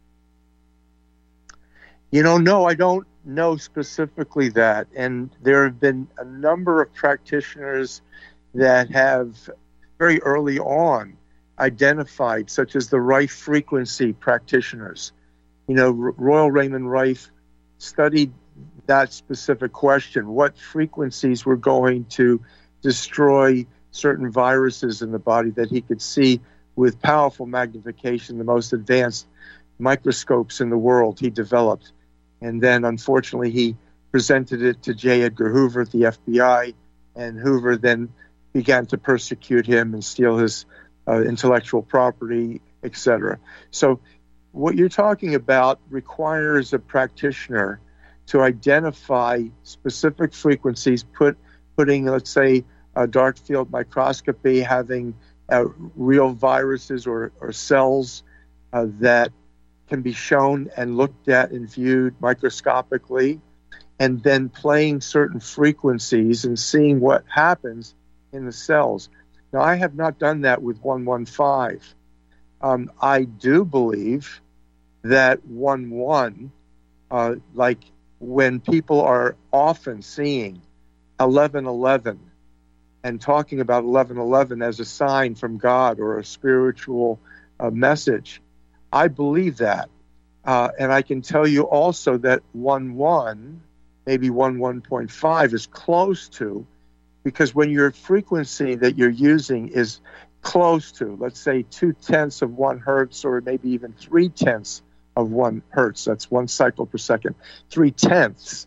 You know, no, I don't know specifically that. And there have been a number of practitioners that have very early on identified, such as the Rife frequency practitioners. You know, R- Royal Raymond Rife studied that specific question, what frequencies were going to destroy certain viruses in the body that he could see with powerful magnification, the most advanced microscopes in the world he developed. And then, unfortunately, he presented it to J. Edgar Hoover at the F B I, and Hoover then began to persecute him and steal his uh, intellectual property, et cetera. So what you're talking about requires a practitioner to identify specific frequencies, put putting, let's say, a dark field microscopy, having uh, real viruses or, or cells uh, that can be shown and looked at and viewed microscopically, and then playing certain frequencies and seeing what happens in the cells. Now, I have not done that with one one five. Um, I do believe that one one, uh, like when people are often seeing eleven eleven and talking about eleven eleven as a sign from God or a spiritual uh, message, I believe that. Uh, and I can tell you also that one one, maybe one one point five is close to, because when your frequency that you're using is close to, let's say, two-tenths of one hertz or maybe even three-tenths of one hertz, that's one cycle per second, three-tenths,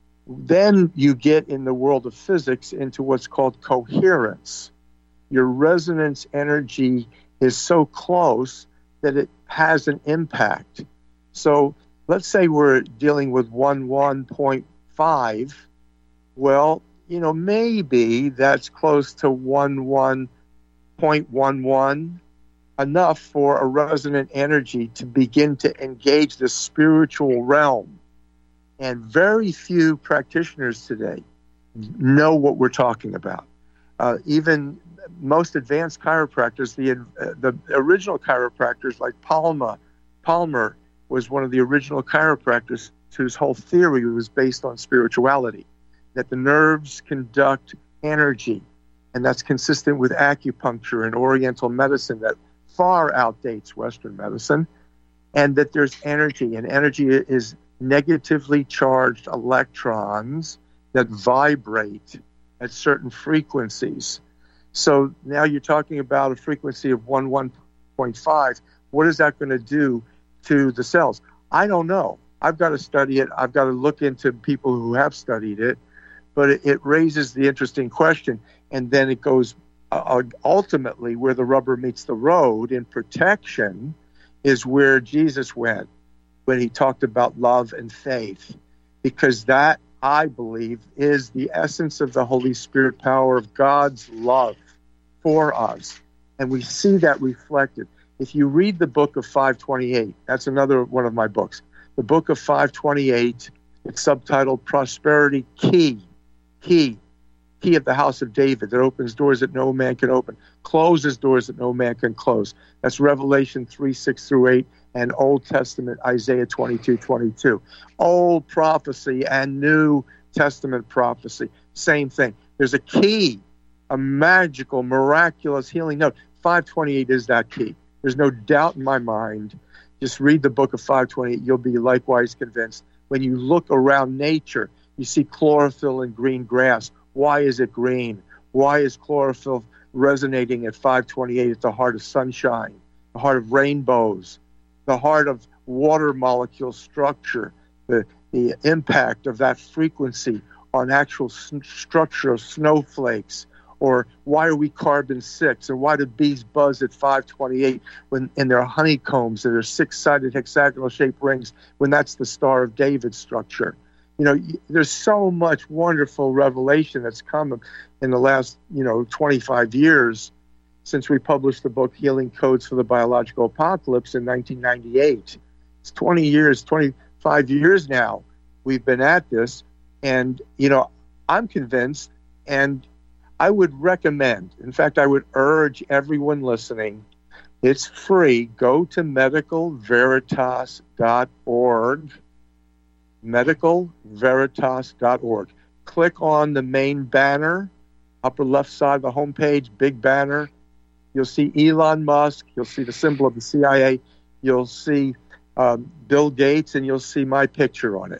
then you get in the world of physics into what's called coherence. Your resonance energy is so close that it has an impact. So let's say we're dealing with one one point five. Well, you know, maybe that's close to one one point one one, enough for a resonant energy to begin to engage the spiritual realm. And very few practitioners today know what we're talking about. Uh, even most advanced chiropractors, the uh, the original chiropractors like Palma, Palmer was one of the original chiropractors whose whole theory was based on spirituality, that the nerves conduct energy, and that's consistent with acupuncture and oriental medicine that far outdates Western medicine, and that there's energy, and energy is negatively charged electrons that vibrate at certain frequencies. So now you're talking about a frequency of one one point five. What is that going to do to the cells? I don't know. I've got to study it. I've got to look into people who have studied it. But it, it raises the interesting question. And then it goes uh, ultimately where the rubber meets the road in protection is where Jesus went when he talked about love and faith. Because that, I believe, is the essence of the Holy Spirit power of God's love for us. And we see that reflected. If you read the book of five twenty-eight, that's another one of my books. The book of five twenty-eight, it's subtitled Prosperity Key. Key. key of the house of David that opens doors that no man can open, closes doors that no man can close. That's Revelation three, six through eight, and Old Testament, Isaiah twenty-two, twenty-two. Old prophecy and New Testament prophecy, same thing. There's a key, a magical, miraculous healing note. five twenty-eight is that key. There's no doubt in my mind. Just read the book of five twenty-eight. You'll be likewise convinced. When you look around nature, you see chlorophyll in green grass. Why is it green? Why is chlorophyll resonating at five twenty-eight at the heart of sunshine, the heart of rainbows, the heart of water molecule structure, the, the impact of that frequency on actual s- structure of snowflakes? Or why are we carbon six? Or why do bees buzz at five twenty-eight when in their honeycombs that are six-sided hexagonal-shaped rings when that's the Star of David structure? You know, there's so much wonderful revelation that's come in the last, you know, twenty-five years since we published the book Healing Codes for the Biological Apocalypse in nineteen ninety-eight. It's twenty years, twenty-five years now we've been at this. And, you know, I'm convinced, and I would recommend, in fact, I would urge everyone listening, it's free. Go to medical veritas dot org, medical veritas dot org. Click on the main banner, upper left side of the homepage, big banner. You'll see Elon Musk. You'll see the symbol of the C I A. You'll see um, Bill Gates, and you'll see my picture on it.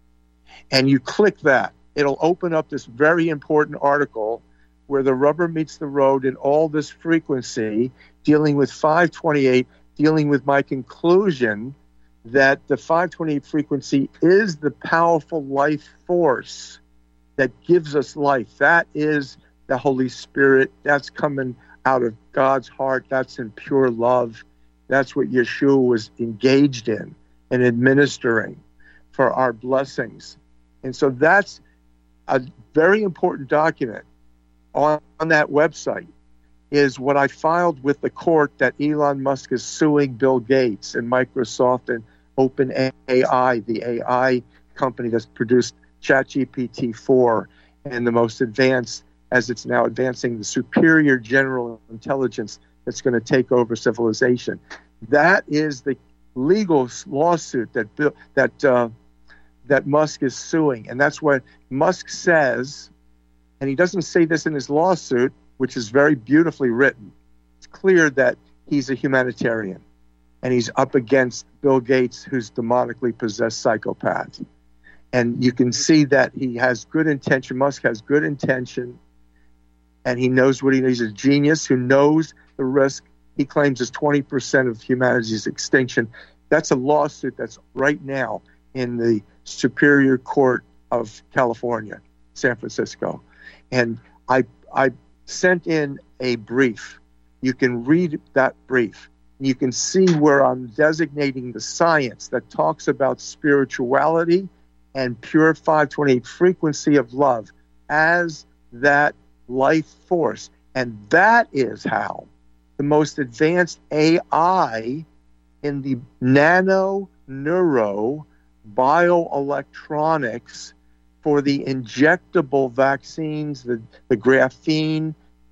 And you click that. It'll open up this very important article where the rubber meets the road in all this frequency, dealing with five twenty-eight, dealing with my conclusion that the five twenty-eight frequency is the powerful life force that gives us life. That is the Holy Spirit. That's coming out of God's heart. That's in pure love. That's what Yeshua was engaged in and administering for our blessings. And so that's a very important document. On, on that website is what I filed with the court that Elon Musk is suing Bill Gates and Microsoft and OpenAI, the A I company that's produced ChatGPT four and the most advanced, as it's now advancing, the superior general intelligence that's going to take over civilization. That is the legal lawsuit that Bill, that uh, that Musk is suing, and that's what Musk says. And he doesn't say this in his lawsuit, which is very beautifully written. It's clear that he's a humanitarian, and he's up against Bill Gates, who's demonically possessed psychopath. And you can see that he has good intention. Musk has good intention, and he knows what he knows. He's a genius who knows the risk. He claims is twenty percent of humanity's extinction. That's a lawsuit that's right now in the Superior Court of California, San Francisco. And I I sent in a brief. You can read that brief. You can see where I'm designating the science that talks about spirituality and pure five twenty-eight frequency of love as that life force. And that is how the most advanced A I in the nano neuro bioelectronics for the injectable vaccines, the, the graphene,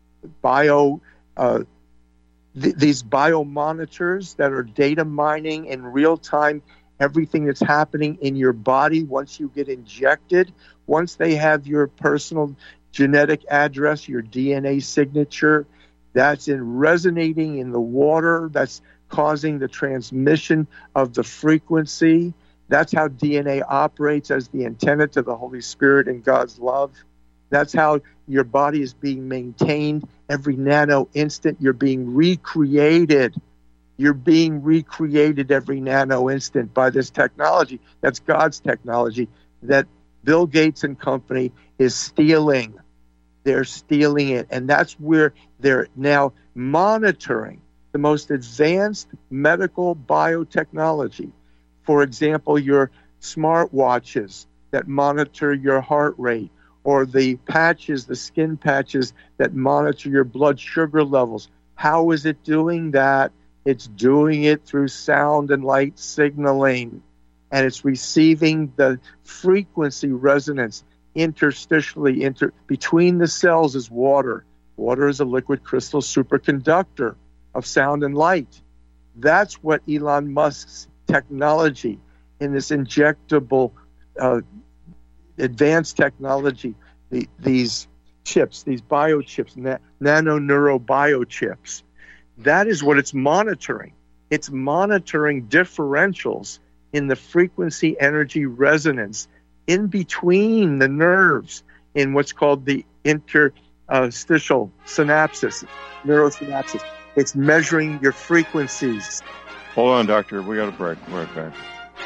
bio, uh, th- these biomonitors that are data mining in real time everything that's happening in your body once you get injected, once they have your personal genetic address, your D N A signature, that's in resonating in the water, that's causing the transmission of the frequency. That's how D N A operates as the antenna to the Holy Spirit and God's love. That's how your body is being maintained every nano instant. You're being recreated. You're being recreated every nano instant by this technology. That's God's technology that Bill Gates and company is stealing. They're stealing it. And that's where they're now monitoring the most advanced medical biotechnology. For example, your smartwatches that monitor your heart rate, or the patches, the skin patches that monitor your blood sugar levels. How is it doing that? It's doing it through sound and light signaling, and it's receiving the frequency resonance interstitially, inter, between the cells is water. Water is a liquid crystal superconductor of sound and light. That's what Elon Musk's technology in this injectable, uh, advanced technology, the, these chips, these biochips, na- nano-neuro-biochips, that is what it's monitoring. It's monitoring differentials in the frequency energy resonance in between the nerves in what's called the interstitial synapses, neurosynapses. It's measuring your frequencies. Hold on, doctor. We got a break. We're right back.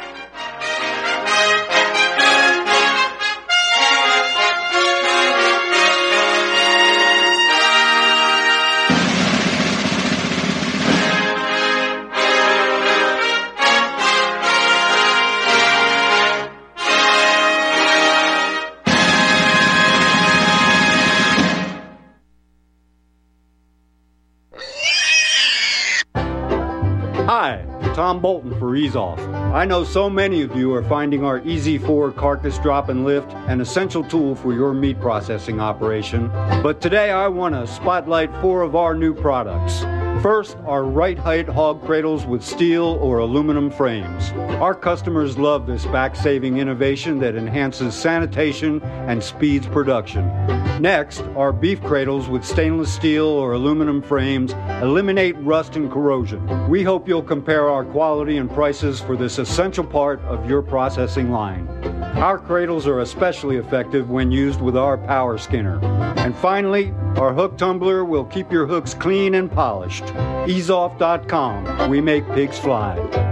Hi, Tom Bolton for Ease Off. I know so many of you are finding our Easy four carcass drop and lift an essential tool for your meat processing operation. But today I want to spotlight four of our new products. First, our right height hog cradles with steel or aluminum frames. Our customers love this back-saving innovation that enhances sanitation and speeds production. Next, our beef cradles with stainless steel or aluminum frames eliminate rust and corrosion. We hope you'll compare our quality and prices for this essential part of your processing line. Our cradles are especially effective when used with our power skinner. And finally, our hook tumbler will keep your hooks clean and polished. ease off dot com. We make pigs fly.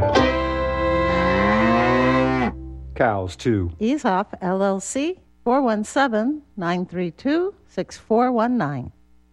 Cows, too. Ease Off, L L C, four one seven, nine three two, six four one nine.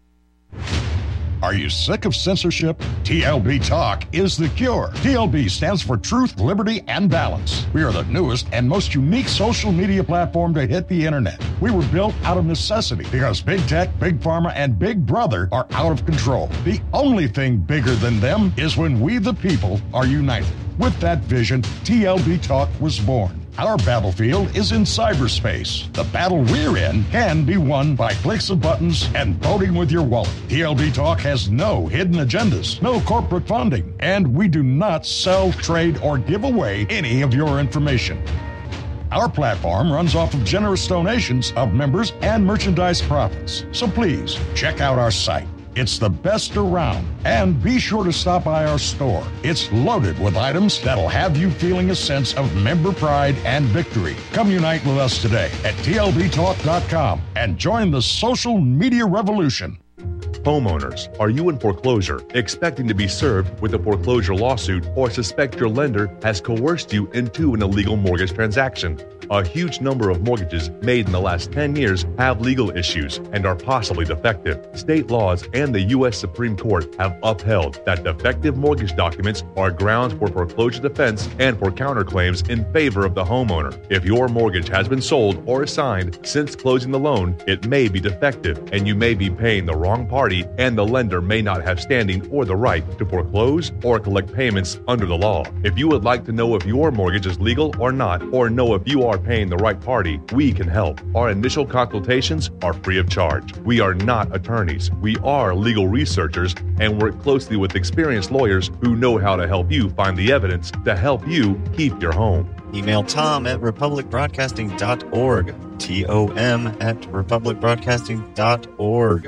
Are you sick of censorship? T L B Talk is the cure. T L B stands for Truth, Liberty, and Balance. We are the newest and most unique social media platform to hit the internet. We were built out of necessity because Big Tech, Big Pharma, and Big Brother are out of control. The only thing bigger than them is when we the people are united. With that vision, T L B Talk was born. Our battlefield is in cyberspace. The battle we're in can be won by clicks of buttons and voting with your wallet. T L B Talk has no hidden agendas, no corporate funding, and we do not sell, trade, or give away any of your information. Our platform runs off of generous donations of members and merchandise profits. So please, check out our site. It's the best around. And be sure to stop by our store. It's loaded with items that'll have you feeling a sense of member pride and victory. Come unite with us today at T L B talk dot com and join the social media revolution. Homeowners, are you in foreclosure, expecting to be served with a foreclosure lawsuit, or suspect your lender has coerced you into an illegal mortgage transaction? A huge number of mortgages made in the last ten years have legal issues and are possibly defective. State laws and the U S Supreme Court have upheld that defective mortgage documents are grounds for foreclosure defense and for counterclaims in favor of the homeowner. If your mortgage has been sold or assigned since closing the loan, it may be defective and you may be paying the wrong party, and the lender may not have standing or the right to foreclose or collect payments under the law. If you would like to know if your mortgage is legal or not, or know if you are paying the right party, we can help. Our initial consultations are free of charge. We are not attorneys. We are legal researchers and work closely with experienced lawyers who know how to help you find the evidence to help you keep your home. Email Tom at republic broadcasting dot org. T O M at republic broadcasting dot org.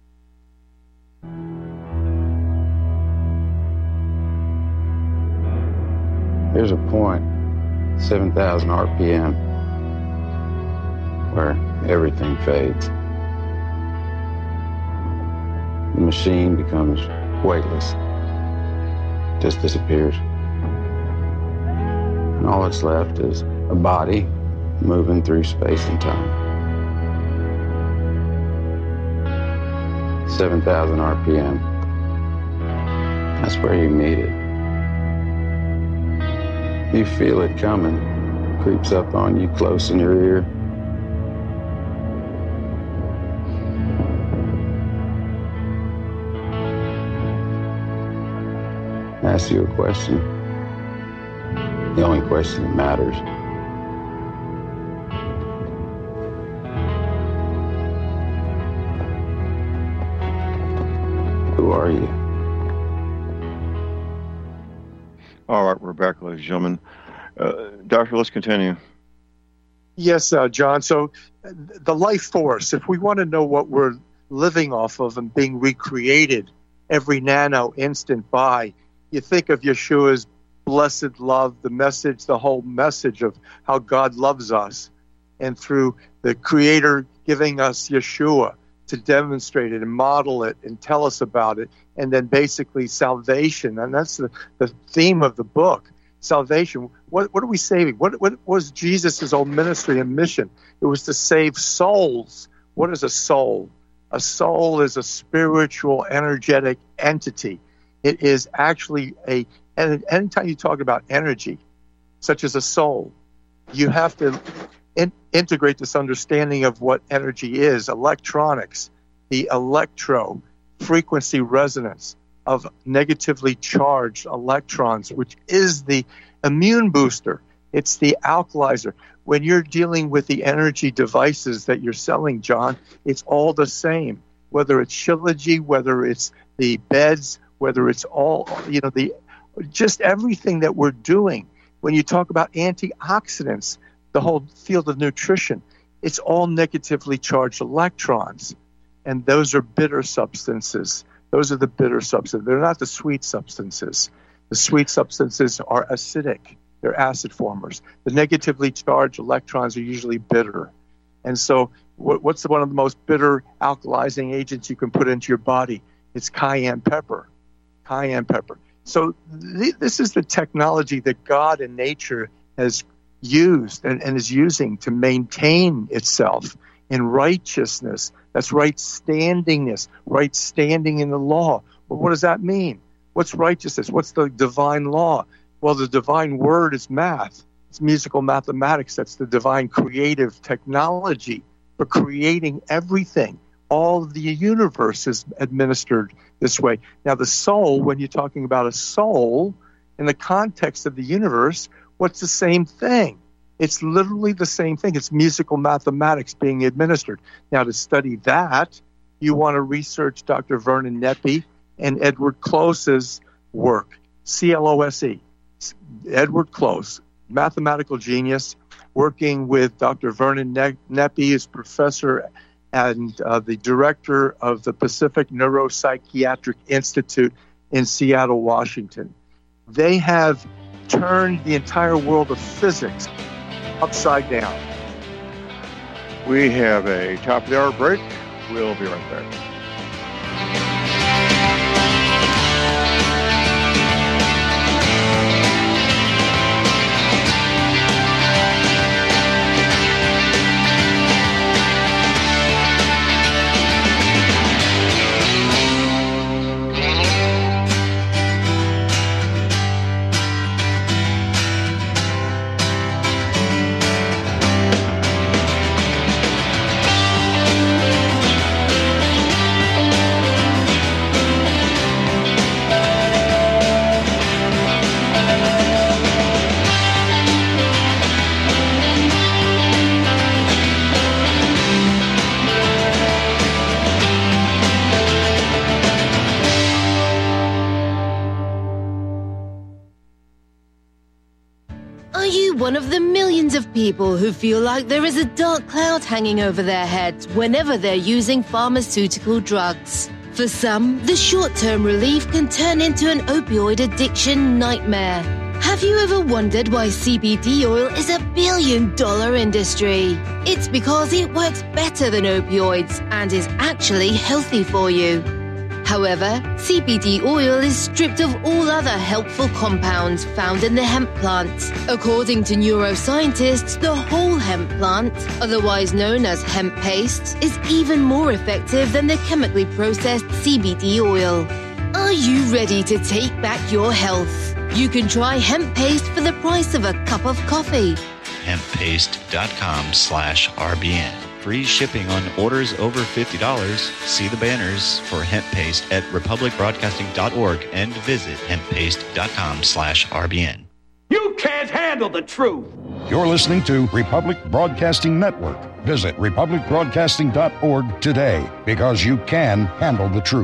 There's a point, seven thousand R P M, where everything fades. The machine becomes weightless, just disappears. And all that's left is a body moving through space and time. seven thousand R P M. That's where you meet it. You feel it coming, creeps up on you close in your ear. Ask you a question, the only question that matters. Who are you? All right, we're back, ladies and gentlemen. Uh, Doctor, let's continue. Yes, uh, John. So the life force, if we want to know what we're living off of and being recreated every nano instant by, you think of Yeshua's blessed love, the message, the whole message of how God loves us, and through the Creator giving us Yeshua to demonstrate it and model it and tell us about it, and then basically salvation. And that's the, the theme of the book, salvation. What, what are we saving? What, what was Jesus' own ministry and mission? It was to save souls. What is a soul? A soul is a spiritual, energetic entity. It is actually a, and anytime you talk about energy, such as a soul, you have to in, integrate this understanding of what energy is, electronics, the electro frequency resonance of negatively charged electrons, which is the immune booster. It's the alkalizer. When you're dealing with the energy devices that you're selling, John, it's all the same. Whether it's Shilajit, whether it's the beds, whether it's all, you know, the just everything that we're doing. When you talk about antioxidants, the whole field of nutrition, it's all negatively charged electrons. And those are bitter substances. Those are the bitter substances. They're not the sweet substances. The sweet substances are acidic. They're acid formers. The negatively charged electrons are usually bitter. And so what's one of the most bitter alkalizing agents you can put into your body? It's cayenne pepper. Cayenne pepper. So th- this is the technology that God and nature has used and, and is using to maintain itself in righteousness. That's right standingness, right standing in the law. Well, what does that mean? What's righteousness? What's the divine law? Well, the divine word is math. It's musical mathematics. That's the divine creative technology for creating everything. All of the universe is administered this way. Now, the soul, when you're talking about a soul, in the context of the universe, what's the same thing? It's literally the same thing. It's musical mathematics being administered. Now, to study that, you want to research Doctor Vernon Nepi and Edward Close's work, C L O S E. Edward Close, mathematical genius, working with Doctor Vernon ne- Nepi, is professor and uh, the director of the Pacific Neuropsychiatric Institute in Seattle, Washington. They have turned the entire world of physics upside down. We have a top of the hour break. We'll be right back. One of the millions of people who feel like there is a dark cloud hanging over their heads whenever they're using pharmaceutical drugs. For some, the short-term relief can turn into an opioid addiction nightmare. Have you ever wondered why C B D oil is a billion-dollar industry? It's because it works better than opioids and is actually healthy for you. However, C B D oil is stripped of all other helpful compounds found in the hemp plant. According to neuroscientists, the whole hemp plant, otherwise known as hemp paste, is even more effective than the chemically processed C B D oil. Are you ready to take back your health? You can try hemp paste for the price of a cup of coffee. hemppaste.com slash RBN. Free shipping on orders over fifty dollars. See the banners for hemp paste at republic broadcasting dot org and visit hemppaste.com slash RBN. You can't handle the truth. You're listening to Republic Broadcasting Network. Visit republic broadcasting dot org today because you can handle the truth.